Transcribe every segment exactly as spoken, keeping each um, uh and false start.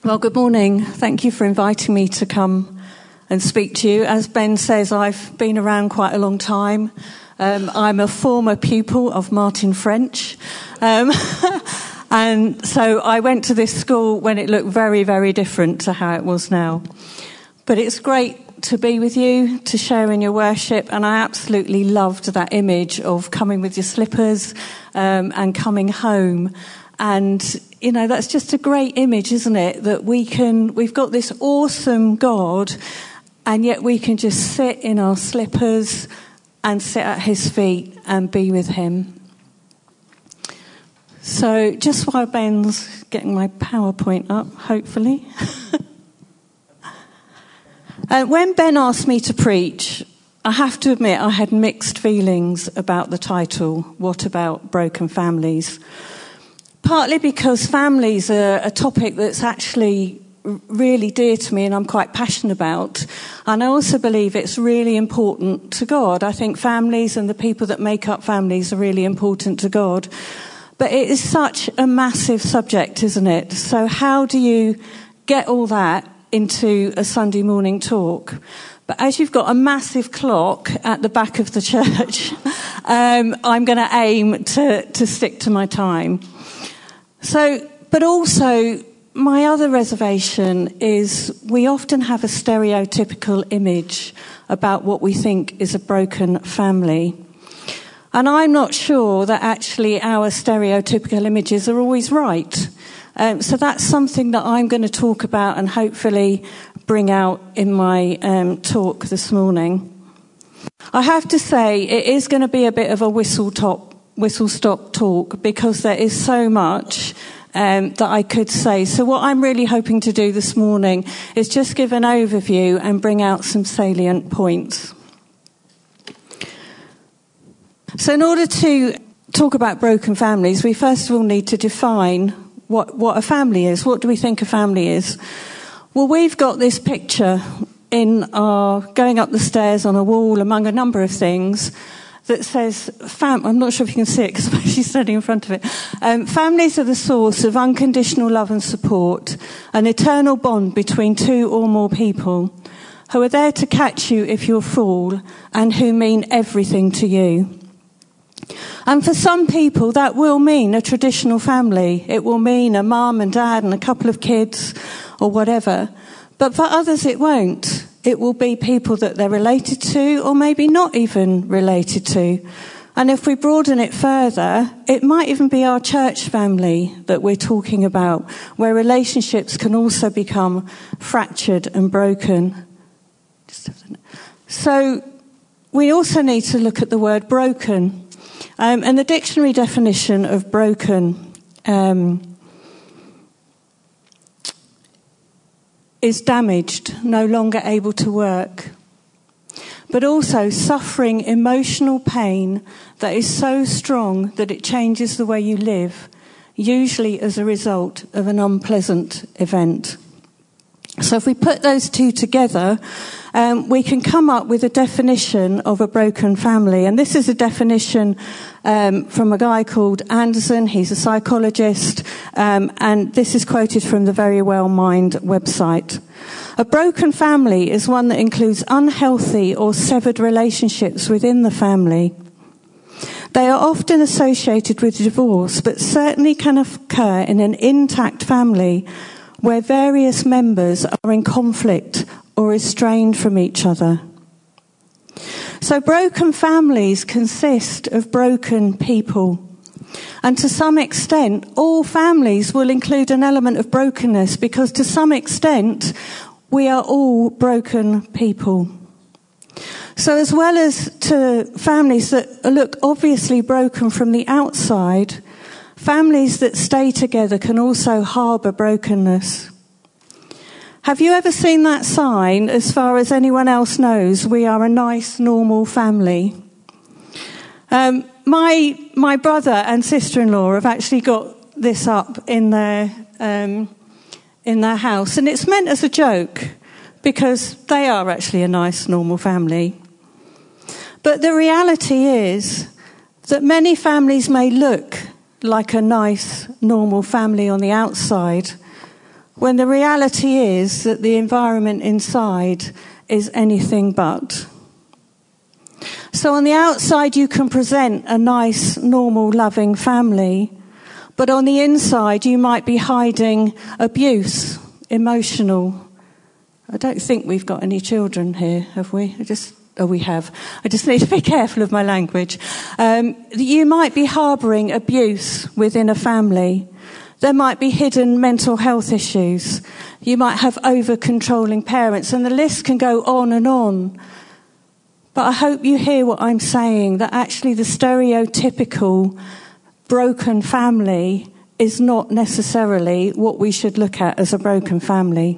Well, good morning. Thank you for inviting me to come and speak to you. As Ben says, I've been around quite a long time. Um, I'm a former pupil of Martin French. Um, and so I went to this school when it looked very, very different to how it was now. But it's great to be with you, to share in your worship, and I absolutely loved that image of coming with your slippers um, and coming home. And, you know, that's just a great image, isn't it? That we can, we've got this awesome God, and yet we can just sit in our slippers and sit at his feet and be with him. So just while Ben's getting my PowerPoint up, hopefully. uh, when Ben asked me to preach, I have to admit I had mixed feelings about the title, What About Broken Families? Partly because families are a topic that's actually really dear to me and I'm quite passionate about. And I also believe it's really important to God. I think families and the people that make up families are really important to God. But it is such a massive subject, isn't it? So how do you get all that into a Sunday morning talk? But as you've got a massive clock at the back of the church, um, I'm going to aim to, to stick to my time. So, but also, my other reservation is we often have a stereotypical image about what we think is a broken family. And I'm not sure that actually our stereotypical images are always right. Um, so that's something that I'm going to talk about and hopefully bring out in my um, talk this morning. I have to say it is going to be a bit of a whistle-top whistle-stop talk because there is so much um, that I could say. So what I'm really hoping to do this morning is just give an overview and bring out some salient points. So in order to talk about broken families, we first of all need to define what, what a family is. What do we think a family is? Well, we've got this picture in our going up the stairs on a wall among a number of things that says, fam- I'm not sure if you can see it because I'm actually standing in front of it. Um, families are the source of unconditional love and support, an eternal bond between two or more people who are there to catch you if you fall and who mean everything to you. And for some people, that will mean a traditional family. It will mean a mum and dad and a couple of kids or whatever. But for others, it won't. It will be people that they're related to or maybe not even related to. And if we broaden it further, it might even be our church family that we're talking about, where relationships can also become fractured and broken. So we also need to look at the word broken. Um, and the dictionary definition of broken um, is damaged, no longer able to work, but also suffering emotional pain that is so strong that it changes the way you live, usually as a result of an unpleasant event. So if we put those two together, um, we can come up with a definition of a broken family. And this is a definition um, from a guy called Anderson. He's a psychologist. Um, and this is quoted from the Very Well Mind website. A broken family is one that includes unhealthy or severed relationships within the family. They are often associated with divorce, but certainly can occur in an intact family where various members are in conflict or estranged from each other. So broken families consist of broken people. And to some extent, all families will include an element of brokenness because to some extent, we are all broken people. So as well as to families that look obviously broken from the outside, families that stay together can also harbour brokenness. Have you ever seen that sign, as far as anyone else knows, we are a nice, normal family? Um, my my brother and sister-in-law have actually got this up in their um, in their house, and it's meant as a joke because they are actually a nice, normal family. But the reality is that many families may look like a nice, normal family on the outside, when the reality is that the environment inside is anything but. So on the outside you can present a nice, normal, loving family, but on the inside you might be hiding abuse, emotional. I don't think we've got any children here, have we? I just, oh, we have. I just need to be careful of my language. Um, you might be harbouring abuse within a family. There might be hidden mental health issues. You might have over-controlling parents, and the list can go on and on. But I hope you hear what I'm saying, that actually the stereotypical broken family is not necessarily what we should look at as a broken family.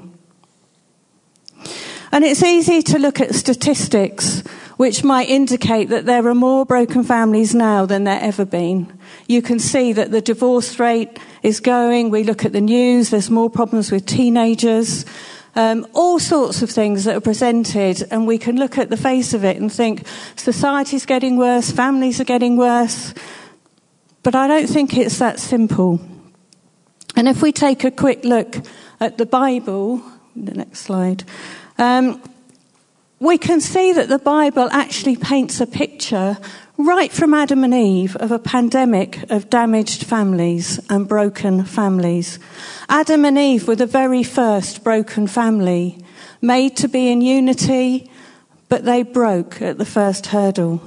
And it's easy to look at statistics which might indicate that there are more broken families now than there ever been. You can see that the divorce rate is going. We look at the news, there's more problems with teenagers, um, all sorts of things that are presented, and we can look at the face of it and think society's getting worse, families are getting worse. But I don't think it's that simple. And if we take a quick look at the Bible, the next slide, um, we can see that the Bible actually paints a picture right from Adam and Eve of a pandemic of damaged families and broken families. Adam and Eve were the very first broken family, made to be in unity, but they broke at the first hurdle.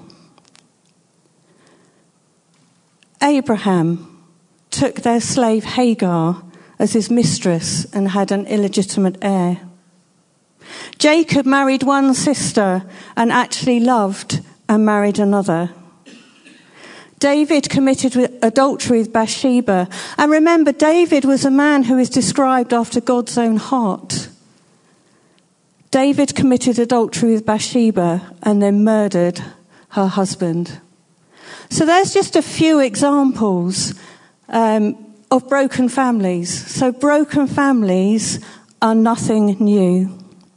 Abraham took their slave Hagar as his mistress and had an illegitimate heir. Jacob married one sister and actually loved and married another. David committed adultery with Bathsheba. And remember, David was a man who is described after God's own heart. David committed adultery with Bathsheba and then murdered her husband. So there's just a few examples um, of broken families. So broken families are nothing new.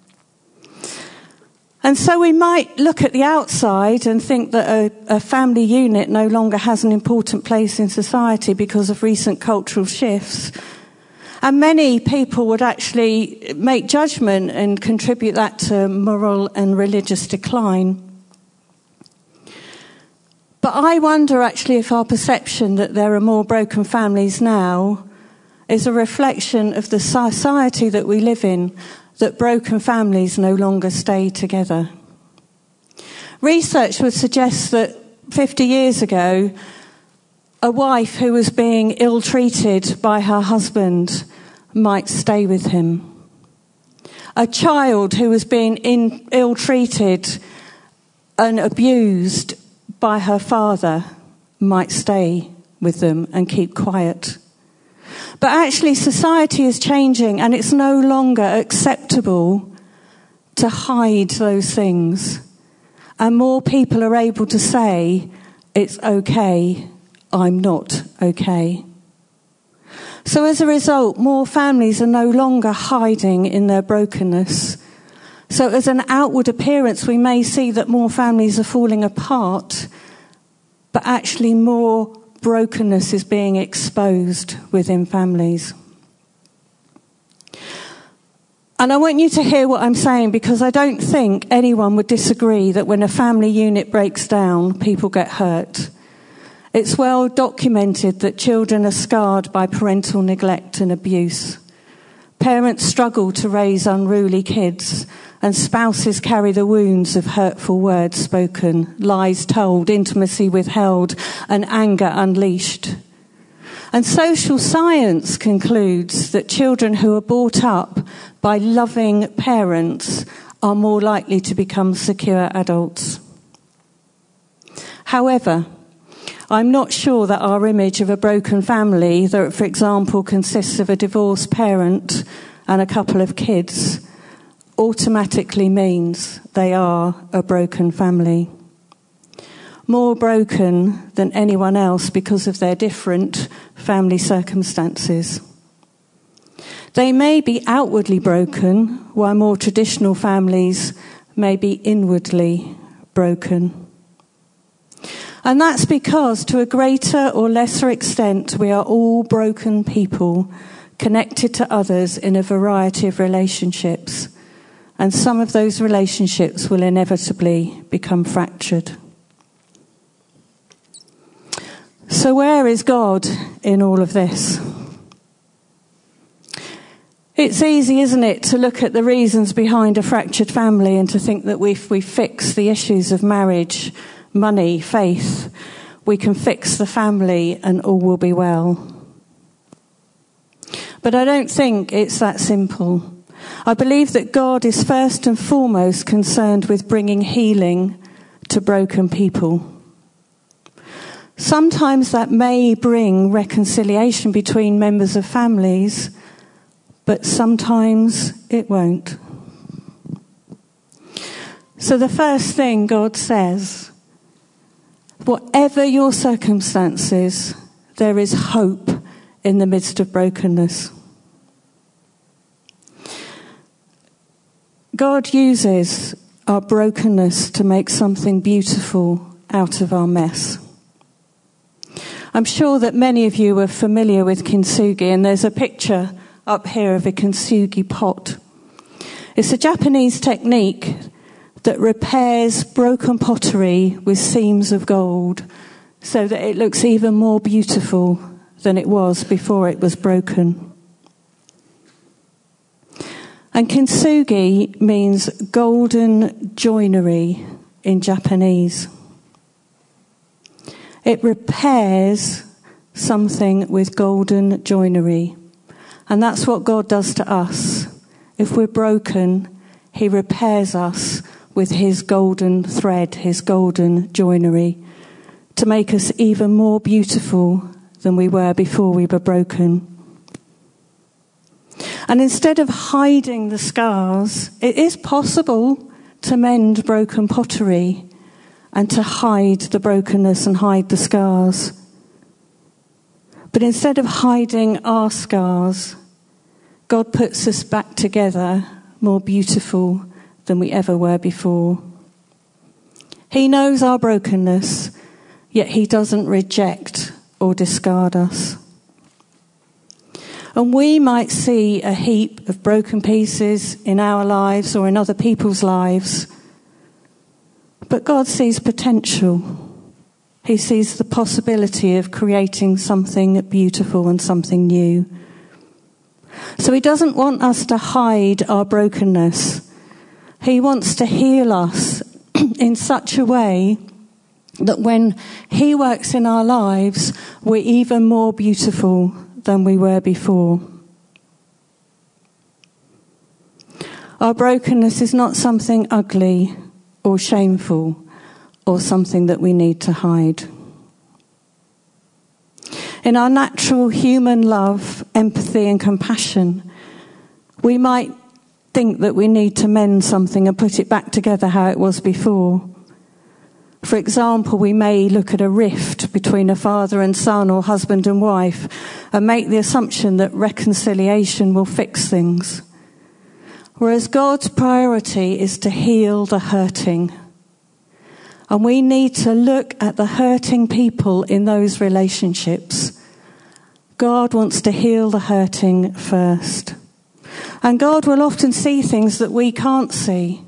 And so we might look at the outside and think that a, a family unit no longer has an important place in society because of recent cultural shifts. And many people would actually make judgment and contribute that to moral and religious decline. But I wonder actually if our perception that there are more broken families now is a reflection of the society that we live in, that broken families no longer stay together. Research would suggest that fifty years ago, a wife who was being ill-treated by her husband might stay with him. A child who was being in, ill-treated and abused by her father might stay with them and keep quiet. But actually society is changing, and it's no longer acceptable to hide those things. And more people are able to say, it's okay, I'm not okay. So as a result, more families are no longer hiding in their brokenness. So as an outward appearance, we may see that more families are falling apart, but actually more brokenness is being exposed within families. And I want you to hear what I'm saying, because I don't think anyone would disagree that when a family unit breaks down, people get hurt. It's well documented that children are scarred by parental neglect and abuse. Parents struggle to raise unruly kids, and spouses carry the wounds of hurtful words spoken, lies told, intimacy withheld, and anger unleashed. And social science concludes that children who are brought up by loving parents are more likely to become secure adults. However, I'm not sure that our image of a broken family, that, for example, consists of a divorced parent and a couple of kids, automatically means they are a broken family. More broken than anyone else because of their different family circumstances. They may be outwardly broken, while more traditional families may be inwardly broken. And that's because, to a greater or lesser extent, we are all broken people, connected to others in a variety of relationships. And some of those relationships will inevitably become fractured. So where is God in all of this? It's easy, isn't it, to look at the reasons behind a fractured family and to think that if we fix the issues of marriage, money, faith, we can fix the family and all will be well. But I don't think it's that simple. I believe that God is first and foremost concerned with bringing healing to broken people. Sometimes that may bring reconciliation between members of families, but sometimes it won't. So the first thing God says, whatever your circumstances, there is hope in the midst of brokenness. God uses our brokenness to make something beautiful out of our mess. I'm sure that many of you are familiar with kintsugi, and there's a picture up here of a kintsugi pot. It's a Japanese technique that repairs broken pottery with seams of gold so that it looks even more beautiful than it was before it was broken. And kintsugi means golden joinery in Japanese. It repairs something with golden joinery. And that's what God does to us. If we're broken, he repairs us with his golden thread, his golden joinery, to make us even more beautiful than we were before we were broken. And instead of hiding the scars, it is possible to mend broken pottery and to hide the brokenness and hide the scars. But instead of hiding our scars, God puts us back together more beautiful than we ever were before. He knows our brokenness, yet he doesn't reject or discard us. And we might see a heap of broken pieces in our lives or in other people's lives, but God sees potential. He sees the possibility of creating something beautiful and something new. So he doesn't want us to hide our brokenness. He wants to heal us in such a way that when he works in our lives, we're even more beautiful than we were before. Our brokenness is not something ugly or shameful or something that we need to hide. In our natural human love, empathy and compassion, we might think that we need to mend something and put it back together how it was before. For example, we may look at a rift between a father and son or husband and wife and make the assumption that reconciliation will fix things. Whereas God's priority is to heal the hurting. And we need to look at the hurting people in those relationships. God wants to heal the hurting first. And God will often see things that we can't see.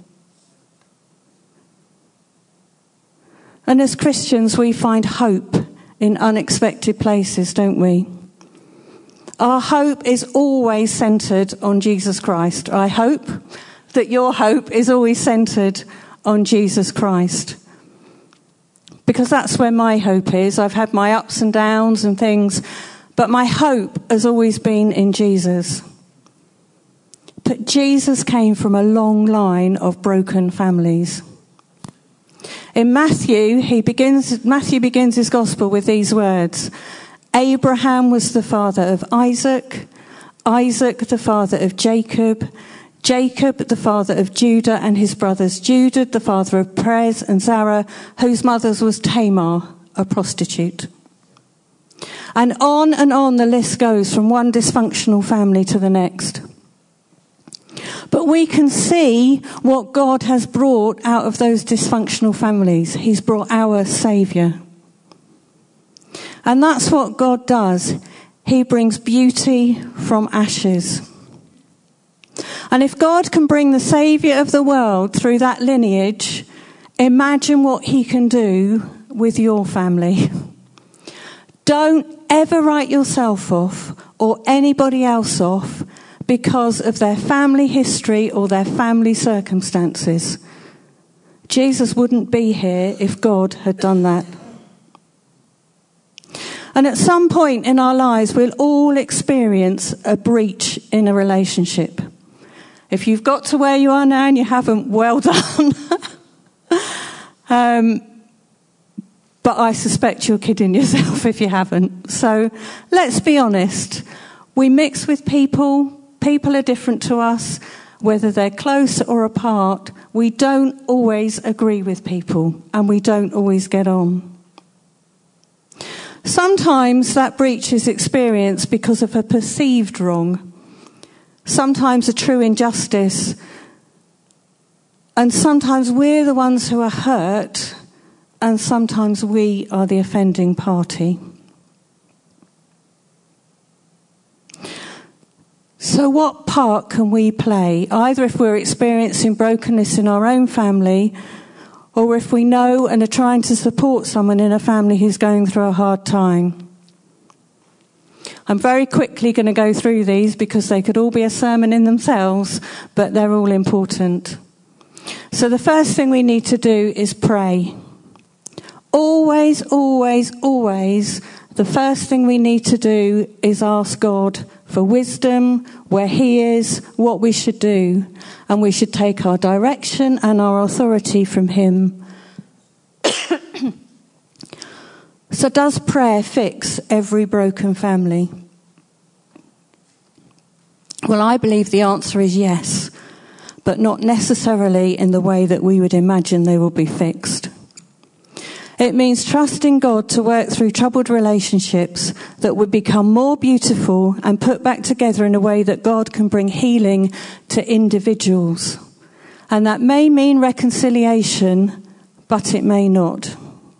And as Christians, we find hope in unexpected places, don't we? Our hope is always centred on Jesus Christ. I hope that your hope is always centred on Jesus Christ. Because that's where my hope is. I've had my ups and downs and things, but my hope has always been in Jesus. But Jesus came from a long line of broken families. In Matthew, he begins, Matthew begins his gospel with these words. Abraham was the father of Isaac, Isaac the father of Jacob, Jacob the father of Judah and his brothers, Judah the father of Perez and Zerah, whose mother was Tamar, a prostitute. And on and on the list goes from one dysfunctional family to the next. But we can see what God has brought out of those dysfunctional families. He's brought our Saviour. And that's what God does. He brings beauty from ashes. And if God can bring the Saviour of the world through that lineage, imagine what he can do with your family. Don't ever write yourself off or anybody else off because of their family history or their family circumstances. Jesus wouldn't be here if God had done that. And at some point in our lives, we'll all experience a breach in a relationship. If you've got to where you are now and you haven't, well done. um, but I suspect you're kidding yourself if you haven't. So let's be honest. We mix with people. People are different to us. Whether they're close or apart, we don't always agree with people and we don't always get on. Sometimes that breach is experienced because of a perceived wrong. Sometimes a true injustice. And sometimes we're the ones who are hurt, and sometimes we are the offending party. So what part can we play, either if we're experiencing brokenness in our own family, or if we know and are trying to support someone in a family who's going through a hard time? I'm very quickly going to go through these because they could all be a sermon in themselves, but they're all important. So the first thing we need to do is pray. Always, always, always, the first thing we need to do is ask God for wisdom, where he is, what we should do. And we should take our direction and our authority from him. So does prayer fix every broken family? Well, I believe the answer is yes, but not necessarily in the way that we would imagine they will be fixed. It means trusting God to work through troubled relationships that would become more beautiful and put back together in a way that God can bring healing to individuals. And that may mean reconciliation, but it may not.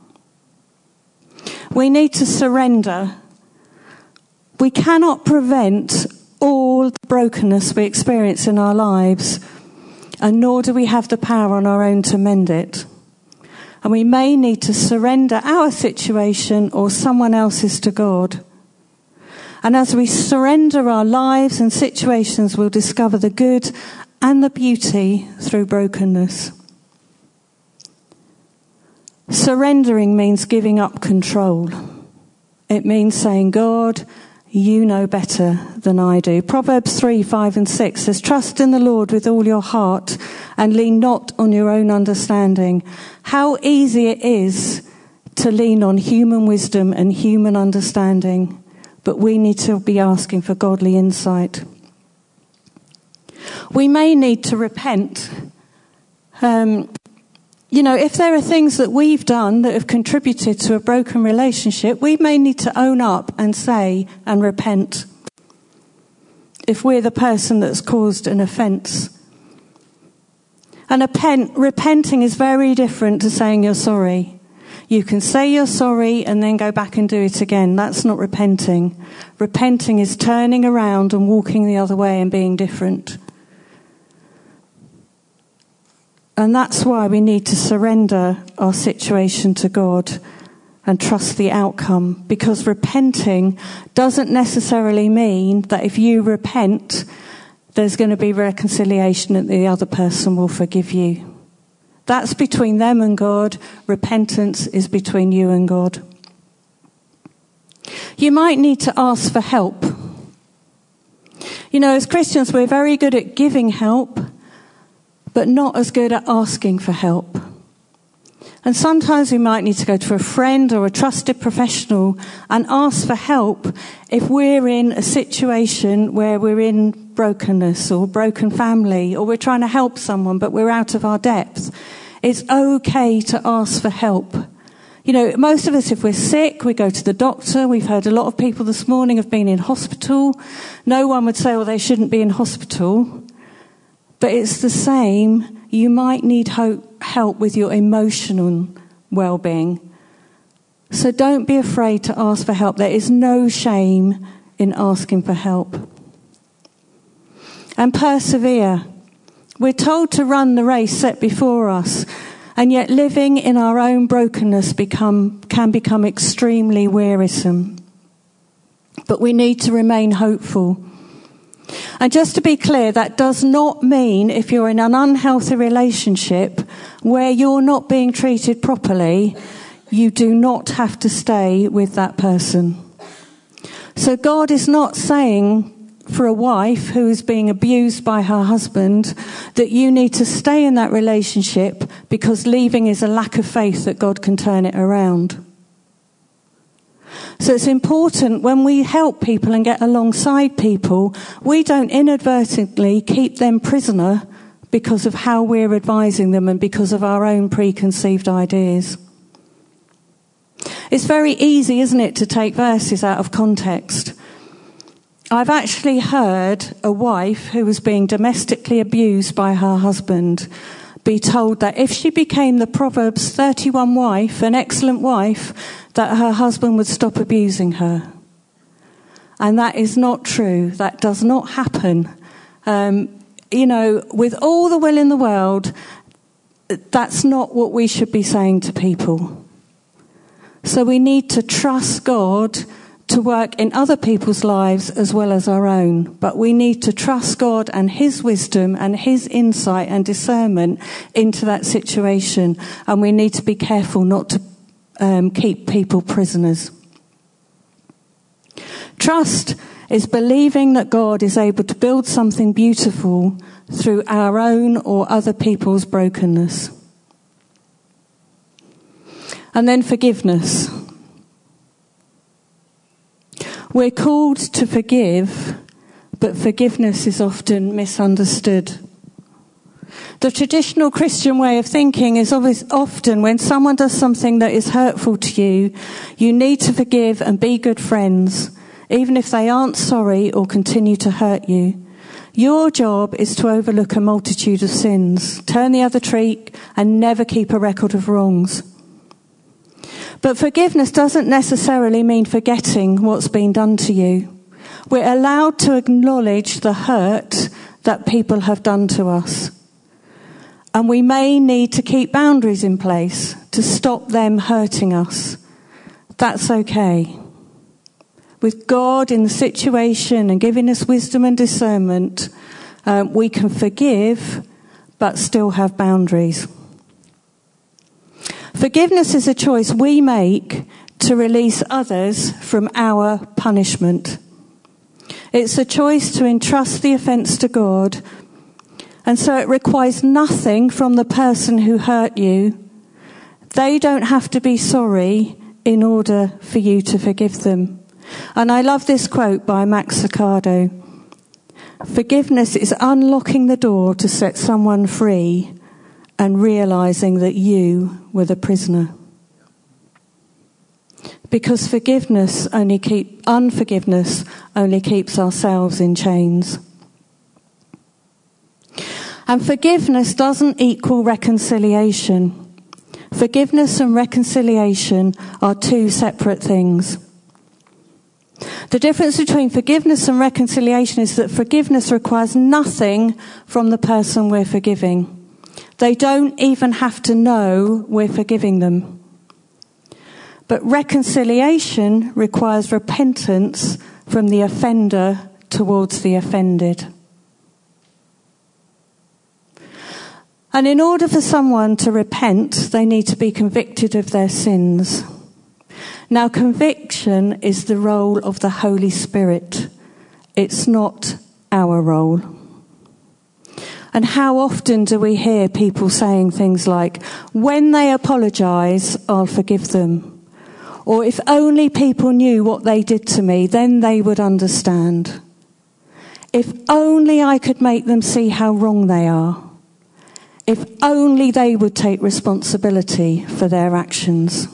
We need to surrender. We cannot prevent all the brokenness we experience in our lives, and nor do we have the power on our own to mend it. And we may need to surrender our situation or someone else's to God. And as we surrender our lives and situations, we'll discover the good and the beauty through brokenness. Surrendering means giving up control. It means saying, God, you know better than I do. Proverbs three, five and six says, trust in the Lord with all your heart and lean not on your own understanding. How easy it is to lean on human wisdom and human understanding, but we need to be asking for godly insight. We may need to repent. Um, you know, if there are things that we've done that have contributed to a broken relationship, we may need to own up and say and repent if we're the person that's caused an offence. And repent, repenting is very different to saying you're sorry. You can say you're sorry and then go back and do it again. That's not repenting. Repenting is turning around and walking the other way and being different. And that's why we need to surrender our situation to God and trust the outcome. Because repenting doesn't necessarily mean that if you repent, there's going to be reconciliation and the other person will forgive you. That's between them and God. Repentance is between you and God. You might need to ask for help. You know, as Christians, we're very good at giving help, but not as good at asking for help. And sometimes we might need to go to a friend or a trusted professional and ask for help if we're in a situation where we're in brokenness or broken family, or we're trying to help someone but we're out of our depth. It's okay to ask for help. You know, most of us, if we're sick, we go to the doctor. We've heard a lot of people this morning have been in hospital. No one would say, well, they shouldn't be in hospital. But it's the same. You might need hope, help with your emotional well-being. So don't be afraid to ask for help. There is no shame in asking for help. And persevere. We're told to run the race set before us, and yet living in our own brokenness become, can become extremely wearisome. But we need to remain hopeful. And just to be clear, that does not mean if you're in an unhealthy relationship where you're not being treated properly, you do not have to stay with that person. So God is not saying for a wife who is being abused by her husband that you need to stay in that relationship because leaving is a lack of faith that God can turn it around. So it's important when we help people and get alongside people, we don't inadvertently keep them prisoner because of how we're advising them and because of our own preconceived ideas. It's very easy, isn't it, to take verses out of context. I've actually heard a wife who was being domestically abused by her husband be told that if she became the Proverbs thirty-one wife, an excellent wife, that her husband would stop abusing her. And that is not true. That does not happen. Um, you know, with all the will in the world, that's not what we should be saying to people. So we need to trust God to work in other people's lives as well as our own. But we need to trust God and his wisdom and his insight and discernment into that situation. And we need to be careful not to um, keep people prisoners. Trust is believing that God is able to build something beautiful through our own or other people's brokenness. And then forgiveness. We're called to forgive, but forgiveness is often misunderstood. The traditional Christian way of thinking is always often when someone does something that is hurtful to you, you need to forgive and be good friends, even if they aren't sorry or continue to hurt you. Your job is to overlook a multitude of sins, turn the other cheek, and never keep a record of wrongs. But forgiveness doesn't necessarily mean forgetting what's been done to you. We're allowed to acknowledge the hurt that people have done to us. And we may need to keep boundaries in place to stop them hurting us. That's okay. With God in the situation and giving us wisdom and discernment, um, we can forgive but still have boundaries. Forgiveness is a choice we make to release others from our punishment. It's a choice to entrust the offence to God, and so it requires nothing from the person who hurt you. They don't have to be sorry in order for you to forgive them. And I love this quote by Max Lucado. Forgiveness is unlocking the door to set someone free and realizing that you were the prisoner. Because forgiveness only keep unforgiveness only keeps ourselves in chains. And forgiveness doesn't equal reconciliation. Forgiveness and reconciliation are two separate things. The difference between forgiveness and reconciliation is that forgiveness requires nothing from the person we're forgiving. They don't even have to know we're forgiving them. But reconciliation requires repentance from the offender towards the offended. And in order for someone to repent, they need to be convicted of their sins. Now, conviction is the role of the Holy Spirit. It's not our role. And how often do we hear people saying things like, when they apologise, I'll forgive them. Or if only people knew what they did to me, then they would understand. If only I could make them see how wrong they are. If only they would take responsibility for their actions.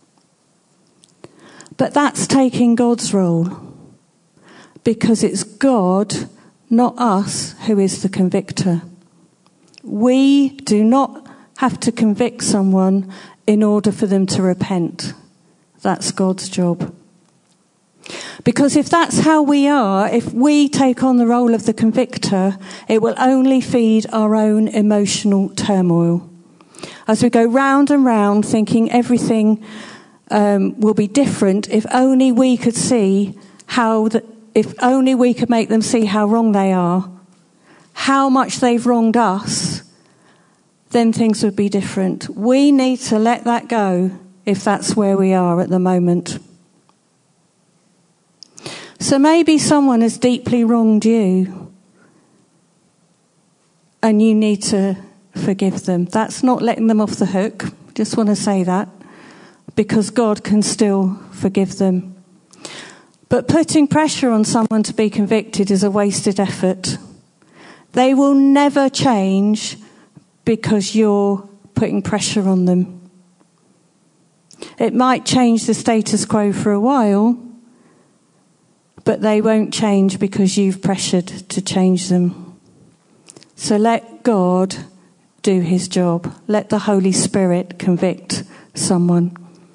But that's taking God's role. Because it's God, not us, who is the convictor. We do not have to convict someone in order for them to repent. That's God's job. Because if that's how we are, if we take on the role of the convictor, it will only feed our own emotional turmoil. As we go round and round thinking everything um, will be different, if only we could see how, the, if only we could make them see how wrong they are, how much they've wronged us, then things would be different. We need to let that go if that's where we are at the moment. So maybe someone has deeply wronged you and you need to forgive them. That's not letting them off the hook. Just want to say that, because God can still forgive them. But putting pressure on someone to be convicted is a wasted effort. They will never change because you're putting pressure on them. It might change the status quo for a while, but they won't change because you've pressured to change them. So let God do his job. Let the Holy Spirit convict someone.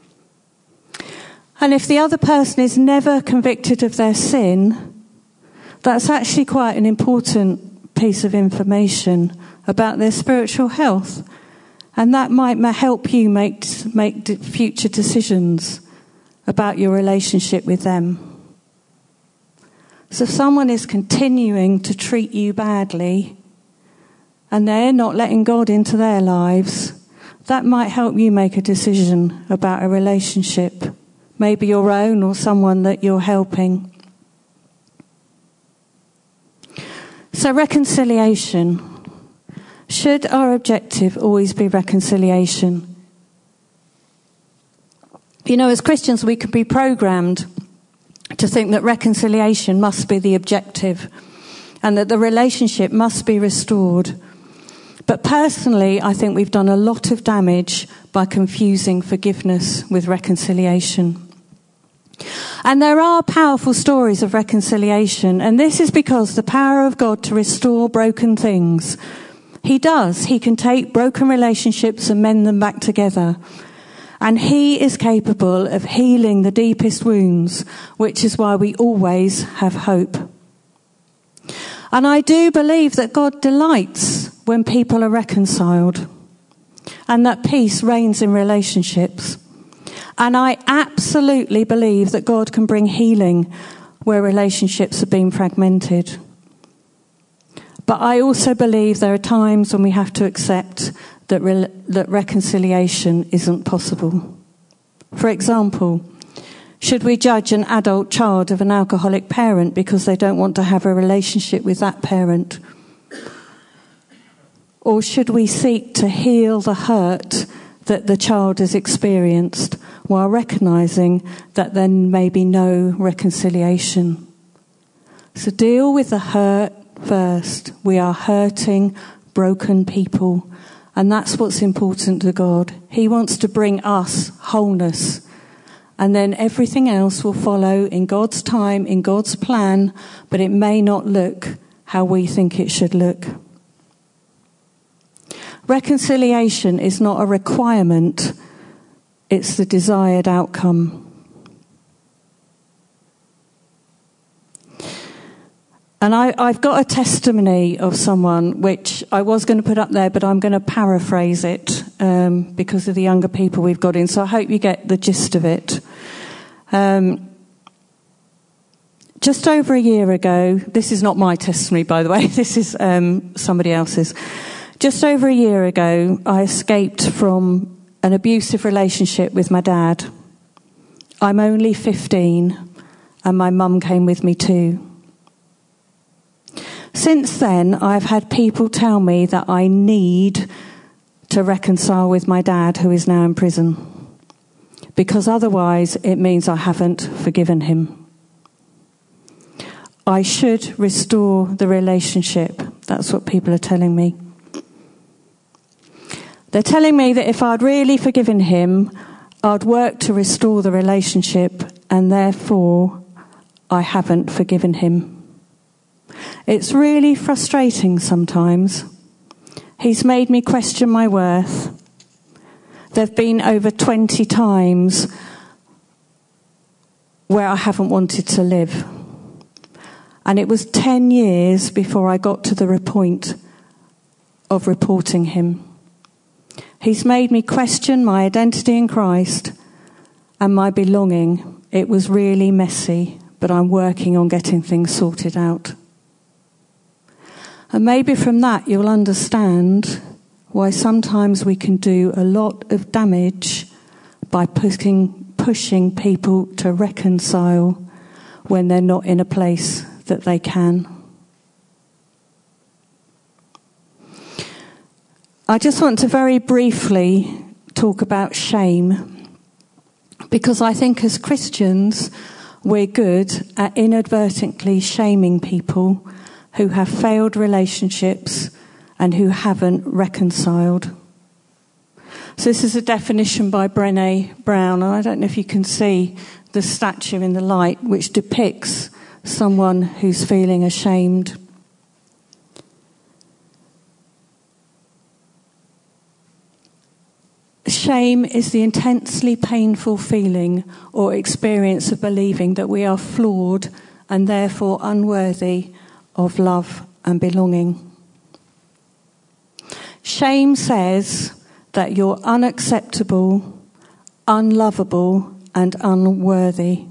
And if the other person is never convicted of their sin, that's actually quite an important piece of information about their spiritual health. And that might help you make, make future decisions about your relationship with them. So if someone is continuing to treat you badly and they're not letting God into their lives, that might help you make a decision about a relationship, maybe your own or someone that you're helping. So reconciliation. Should our objective always be reconciliation? You know, as Christians, we can be programmed to think that reconciliation must be the objective and that the relationship must be restored. But personally, I think we've done a lot of damage by confusing forgiveness with reconciliation. And there are powerful stories of reconciliation, and this is because the power of God to restore broken things. He does. He can take broken relationships and mend them back together. And he is capable of healing the deepest wounds, which is why we always have hope. And I do believe that God delights when people are reconciled and that peace reigns in relationships. And I absolutely believe that God can bring healing where relationships have been fragmented. But I also believe there are times when we have to accept that re- that reconciliation isn't possible. For example, should we judge an adult child of an alcoholic parent because they don't want to have a relationship with that parent? Or should we seek to heal the hurt that the child has experienced while recognising that there may be no reconciliation? So deal with the hurt first. We are hurting, broken people, and that's what's important to God. He wants to bring us wholeness, and then everything else will follow in God's time, in God's plan, but it may not look how we think it should look. Reconciliation is not a requirement, it's the desired outcome. And I, I've got a testimony of someone which I was going to put up there, but I'm going to paraphrase it um, because of the younger people we've got in. So I hope you get the gist of it. Um, just over a year ago, this is not my testimony, by the way, this is um, somebody else's. Just over a year ago, I escaped from an abusive relationship with my dad. I'm only fifteen, and my mum came with me too. Since then, I've had people tell me that I need to reconcile with my dad, who is now in prison, because otherwise it means I haven't forgiven him. I should restore the relationship. That's what people are telling me. They're telling me that if I'd really forgiven him, I'd work to restore the relationship, and therefore I haven't forgiven him. It's really frustrating sometimes. He's made me question my worth. There have been over twenty times where I haven't wanted to live. And it was ten years before I got to the point of reporting him. He's made me question my identity in Christ and my belonging. It was really messy, but I'm working on getting things sorted out. And maybe from that you'll understand why sometimes we can do a lot of damage by pushing, pushing people to reconcile when they're not in a place that they can. I just want to very briefly talk about shame, because I think as Christians we're good at inadvertently shaming people who have failed relationships and who haven't reconciled. So this is a definition by Brené Brown, and I don't know if you can see the statue in the light, which depicts someone who's feeling ashamed. Shame is the intensely painful feeling or experience of believing that we are flawed and therefore unworthy of love and belonging. Shame says that you're unacceptable, unlovable, and unworthy.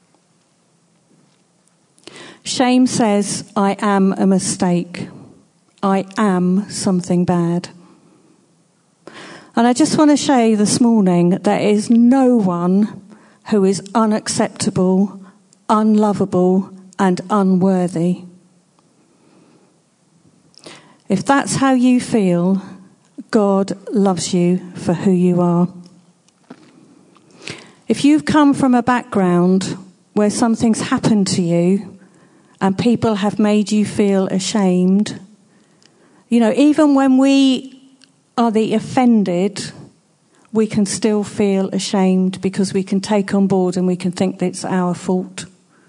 Shame says, I am a mistake. I am something bad. And I just want to show you this morning that there is no one who is unacceptable, unlovable, and unworthy. If that's how you feel, God loves you for who you are. If you've come from a background where something's happened to you and people have made you feel ashamed, you know, even when we are the offended, we can still feel ashamed because we can take on board and we can think that it's our fault.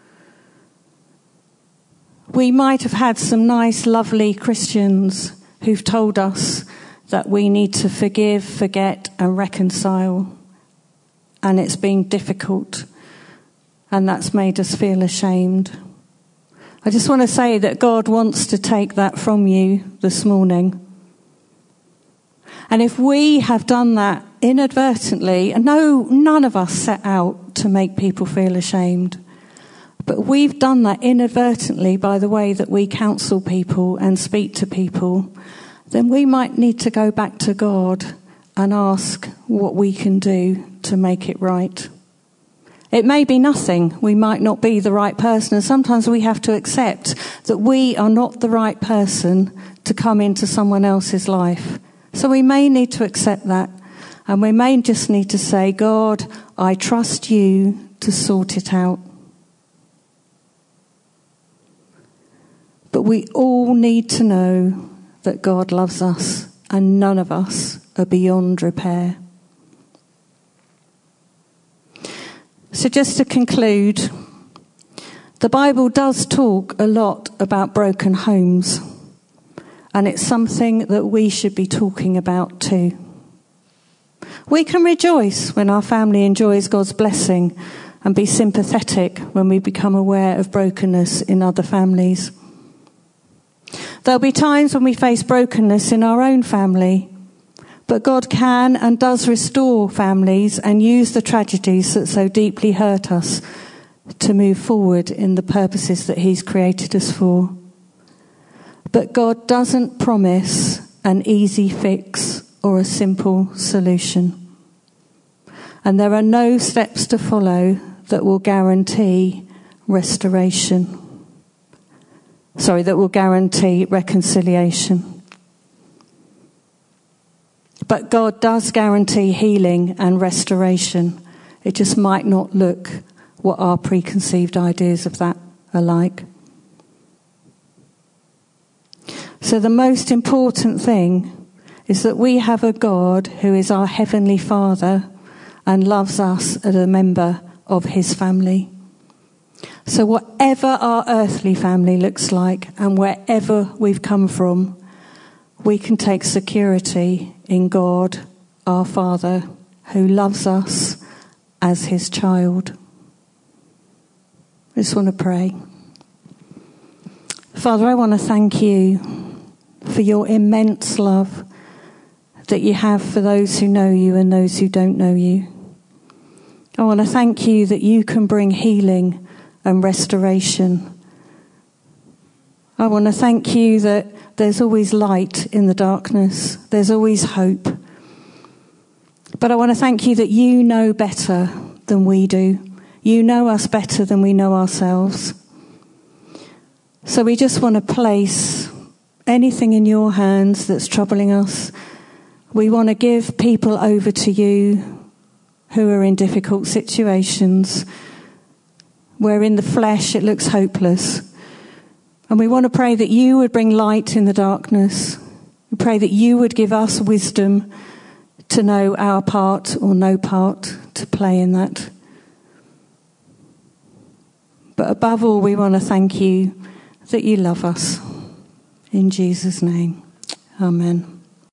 We might have had some nice, lovely Christians who've told us that we need to forgive, forget, and reconcile. And it's been difficult. And that's made us feel ashamed. I just want to say that God wants to take that from you this morning. And if we have done that inadvertently, and no, none of us set out to make people feel ashamed, but we've done that inadvertently by the way that we counsel people and speak to people, then we might need to go back to God and ask what we can do to make it right. It may be nothing. We might not be the right person. And sometimes we have to accept that we are not the right person to come into someone else's life. So we may need to accept that. And we may just need to say, God, I trust you to sort it out. But we all need to know that God loves us and none of us are beyond repair. So just to conclude, the Bible does talk a lot about broken homes, and it's something that we should be talking about too. We can rejoice when our family enjoys God's blessing and be sympathetic when we become aware of brokenness in other families. There'll be times when we face brokenness in our own family, but God can and does restore families and use the tragedies that so deeply hurt us to move forward in the purposes that He's created us for. But God doesn't promise an easy fix or a simple solution. And there are no steps to follow that will guarantee restoration. Sorry, that will guarantee reconciliation. But God does guarantee healing and restoration. It just might not look what our preconceived ideas of that are like. So the most important thing is that we have a God who is our Heavenly Father and loves us as a member of His family. So whatever our earthly family looks like and wherever we've come from, we can take security in God, our Father, who loves us as His child. I just want to pray. Father, I want to thank you for your immense love that you have for those who know you and those who don't know you. I want to thank you that you can bring healing and restoration. I want to thank you that there's always light in the darkness. There's always hope. But I want to thank you that you know better than we do. You know us better than we know ourselves. So we just want to place anything in your hands that's troubling us. We want to give people over to you who are in difficult situations, where in the flesh it looks hopeless. And we want to pray that you would bring light in the darkness. We pray that you would give us wisdom to know our part or no part to play in that. But above all, we want to thank you that you love us. In Jesus' name, amen.